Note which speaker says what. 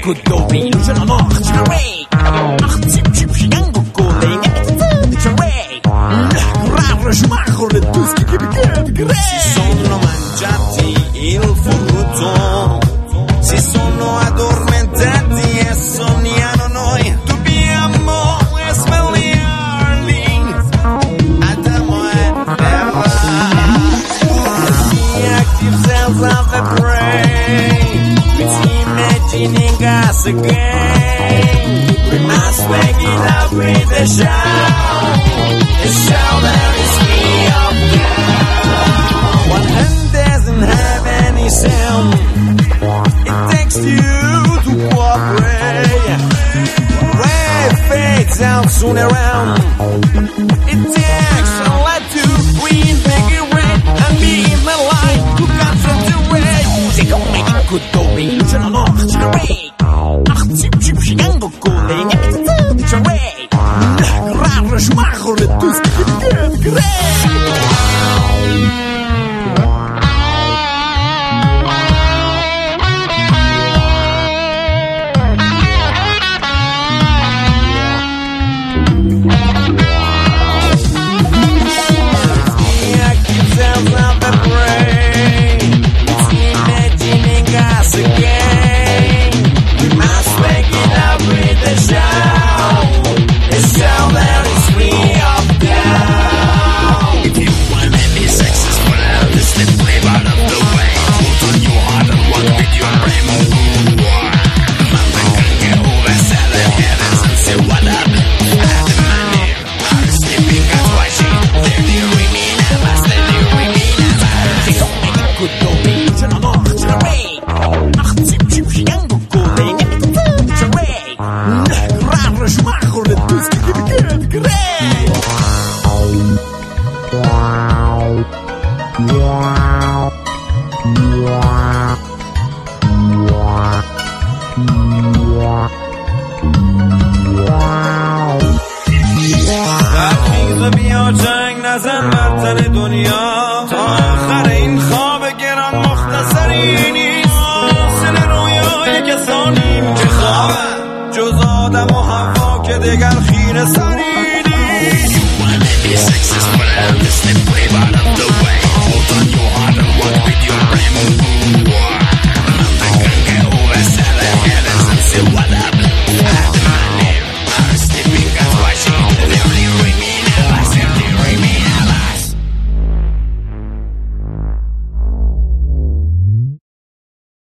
Speaker 1: Good illusion on archery. Ach, zip, golling, archery. Raro smacole, tuski che
Speaker 2: si sono mangiati il frutto, si sono addormentati e sognano noi. Dobbiamo svegliarli, Adamo e Eva. The active cells of the brain, it's imagining us again. We must wake it up with a shout, a shout that is free of doubt. One hand doesn't have any sound, it takes two to cooperate. Red fades out soon around, it takes a lot to reinvigorate and be in the light to concentrate.
Speaker 1: They gon' make it good illusion on archery. Ach, zip, golling, archery. Raro smacole, tuski che
Speaker 2: بیا جنگ نزن بر تن دنیا تا آخر این خواب گران مختصری نیست. سن رویای کسانیم که خواب جز آدم و حوا که دگر خیره سری نیست. You wanna be successful and this live way